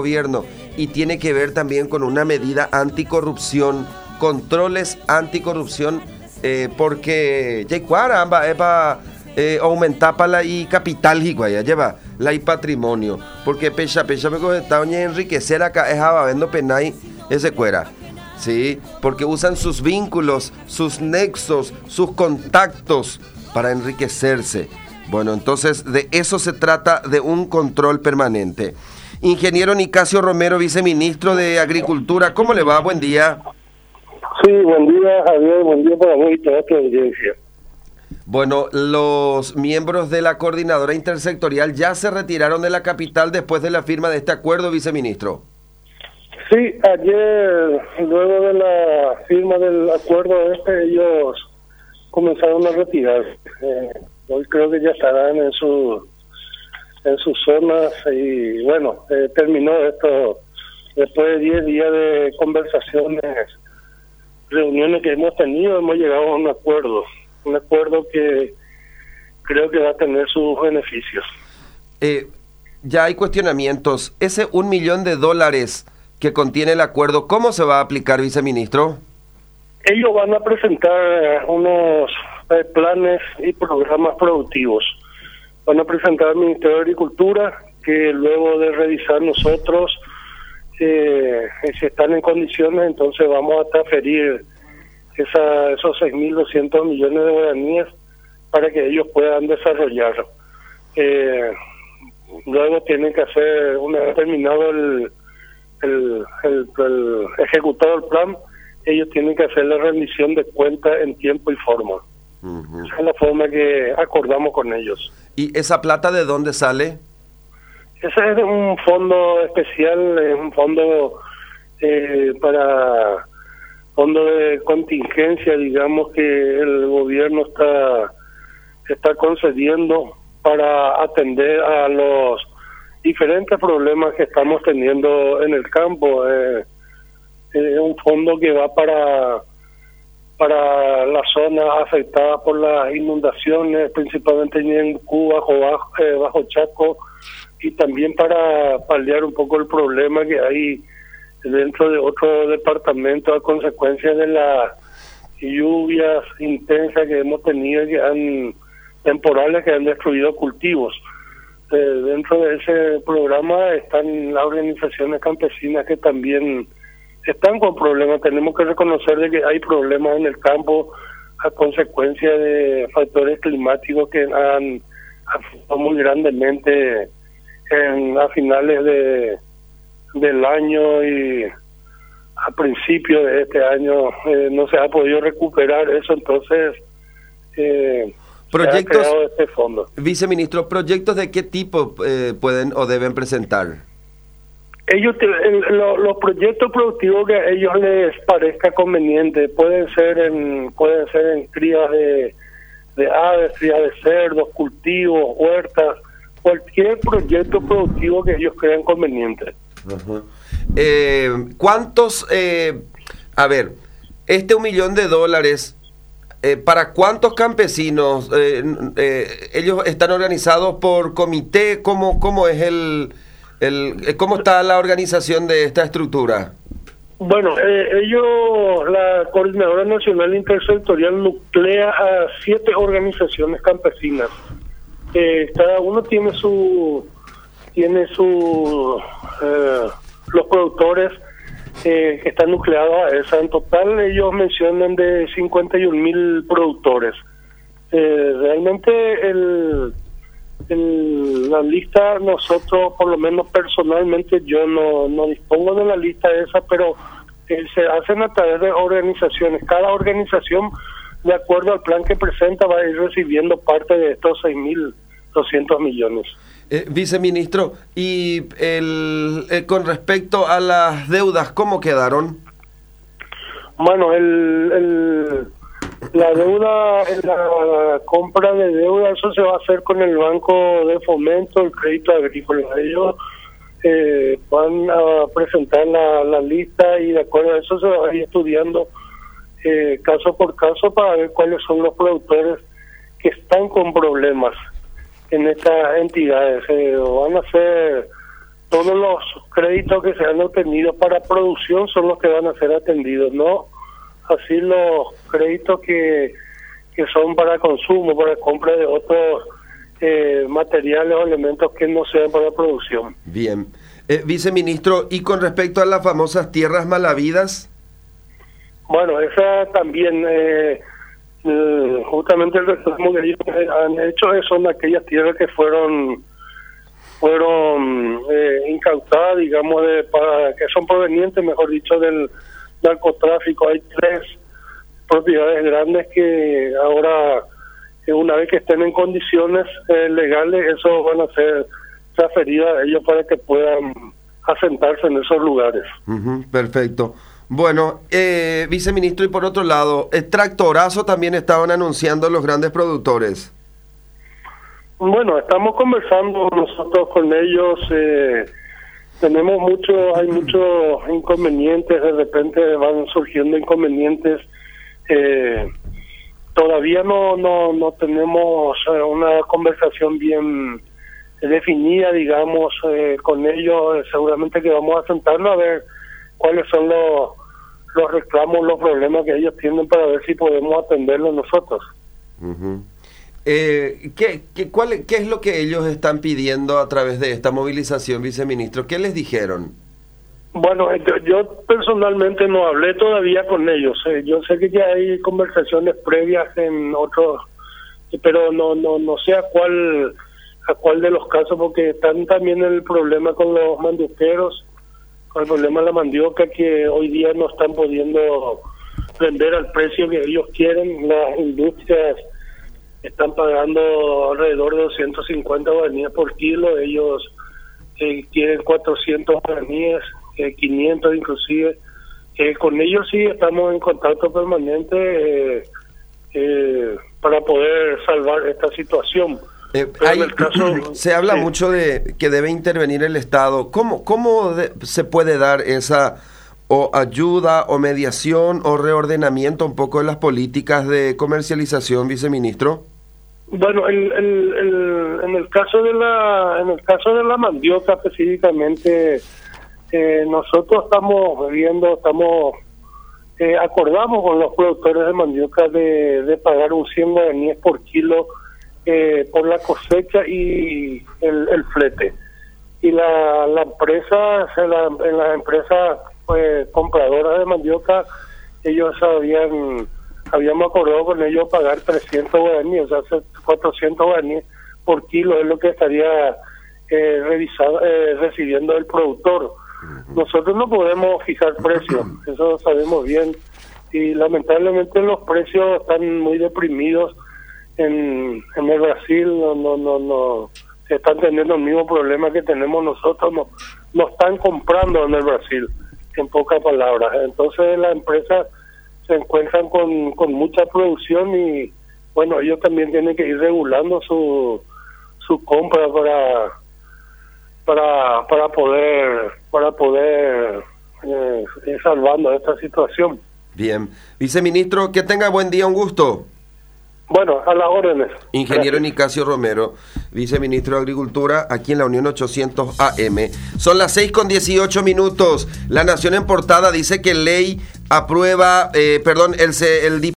gobierno y tiene que ver también con una medida anticorrupción, controles anticorrupción, porque Jaycuara va aumentar para la y capital ya lleva la y patrimonio, porque pecha me coge enriquecer acá es vendo penay ese cuera. Sí, porque usan sus vínculos, sus nexos, sus contactos para enriquecerse. Bueno, entonces de eso se trata, de un control permanente. Ingeniero Nicasio Romero, viceministro de Agricultura, ¿cómo le va? Buen día. Sí, buen día, Javier, buen día para vos y toda tu audiencia. Bueno, los miembros de la coordinadora intersectorial ya se retiraron de la capital después de la firma de este acuerdo, viceministro. Sí, ayer, luego de la firma del acuerdo ellos comenzaron a retirarse. Hoy creo que ya estarán en sus zonas y bueno, terminó esto después de 10 días de conversaciones, reuniones que hemos tenido, hemos llegado a un acuerdo que creo que va a tener sus beneficios. Ya hay cuestionamientos. Ese $1 millón que contiene el acuerdo, ¿cómo se va a aplicar, viceministro? Ellos van a presentar unos planes y programas productivos. Van a presentar al Ministerio de Agricultura, que luego de revisar nosotros si están en condiciones, entonces vamos a transferir esos 6.200 millones de guaraníes para que ellos puedan desarrollar. Luego tienen que hacer, una vez terminado el ejecutado el plan, ellos tienen que hacer la rendición de cuentas en tiempo y forma. Uh-huh. Esa es la forma que acordamos con ellos. ¿Y esa plata de dónde sale? Ese es un fondo especial, es un fondo fondo de contingencia, digamos, que el gobierno está concediendo para atender a los diferentes problemas que estamos teniendo en el campo. Es un fondo que va para la zona afectada por las inundaciones, principalmente en Cuba, bajo Chaco, y también para paliar un poco el problema que hay dentro de otro departamento a consecuencia de las lluvias intensas que hemos tenido, temporales que han destruido cultivos. Dentro de ese programa están las organizaciones campesinas que también están con problemas. Tenemos que reconocer de que hay problemas en el campo a consecuencia de factores climáticos que han afectado muy grandemente a finales del año y a principios de este año. No se ha podido recuperar eso, entonces proyectos, se ha creado este fondo. Viceministro, ¿proyectos de qué tipo pueden o deben presentar? Ellos los proyectos productivos que a ellos les parezca conveniente pueden ser en crías de aves, crías de cerdos, cultivos, huertas, cualquier proyecto productivo que ellos crean conveniente. Uh-huh. ¿Cuántos? A ver, este $1 millón, ¿para cuántos campesinos? ¿Ellos están organizados por comité? ¿Cómo es cómo está la organización de esta estructura? Bueno, la Coordinadora Nacional Intersectorial nuclea a 7 organizaciones campesinas. Cada uno tiene los productores que están nucleados a esa. En total ellos mencionan de 51.000 productores. Realmente la lista, nosotros, por lo menos personalmente, yo no dispongo de la lista esa, pero se hacen a través de organizaciones. Cada organización, de acuerdo al plan que presenta, va a ir recibiendo parte de estos 6.200 millones. Viceministro, y con respecto a las deudas, ¿cómo quedaron? Bueno, la deuda, la compra de deuda, eso se va a hacer con el Banco de Fomento, el Crédito Agrícola. Ellos van a presentar la lista y de acuerdo a eso se va a ir estudiando caso por caso para ver cuáles son los productores que están con problemas en estas entidades. Van a ser todos los créditos que se han obtenido para producción son los que van a ser atendidos, no así los créditos que son para consumo, para compra de otros materiales o elementos que no sean para producción. Bien. Viceministro, y con respecto a las famosas tierras malavidas. Bueno, esa también, justamente el reclamo que ellos han hecho son aquellas tierras que fueron incautadas, digamos, que son provenientes, mejor dicho, del narcotráfico. Hay 3 propiedades grandes que ahora, una vez que estén en condiciones legales, eso van a ser transferidas a ellos para que puedan asentarse en esos lugares. Perfecto. Bueno, viceministro, y por otro lado, tractorazo también estaban anunciando los grandes productores. Bueno, estamos conversando nosotros con ellos, hay muchos inconvenientes, de repente van surgiendo inconvenientes, todavía no tenemos una conversación bien definida, digamos, con ellos. Seguramente que vamos a sentarnos a ver cuáles son los reclamos, los problemas que ellos tienen para ver si podemos atenderlos nosotros. ¿Qué es lo que ellos están pidiendo a través de esta movilización, viceministro? ¿Qué les dijeron? Bueno, yo personalmente no hablé todavía con ellos. Yo sé que ya hay conversaciones previas en otros, pero no sé a cuál de los casos, porque están también el problema con los manduqueros, con el problema de la mandioca, que hoy día no están pudiendo vender al precio que ellos quieren. Las industrias están pagando alrededor de 250 guaraníes por kilo, ellos quieren 400 guaraníes, 500 inclusive. Con ellos sí estamos en contacto permanente para poder salvar esta situación. Se habla mucho de que debe intervenir el Estado. ¿Cómo se puede dar esa o ayuda o mediación o reordenamiento un poco de las políticas de comercialización, viceministro? Bueno, en el caso de la mandioca específicamente, nosotros acordamos con los productores de mandioca de pagar un 100 guaraníes por kilo por la cosecha y el flete. Y la empresa, en las empresas compradoras de mandioca, ellos habíamos acordado con ellos pagar 300 guaraníes, o sea, 400 guaraníes por kilo es lo que estaría recibiendo el productor. Nosotros no podemos fijar precios, eso sabemos bien, y lamentablemente los precios están muy deprimidos en el Brasil. No se están teniendo el mismo problema que tenemos nosotros, no están comprando en el Brasil, en pocas palabras. Entonces las empresas se encuentran con mucha producción y bueno, ellos también tienen que ir regulando su compra para poder ir salvando esta situación. Bien. Viceministro, que tenga buen día, un gusto. Bueno, a las órdenes. Ingeniero Nicasio Romero, viceministro de Agricultura, aquí en la Unión 800 AM. Son las 6:18. La Nación en portada dice que ley aprueba, el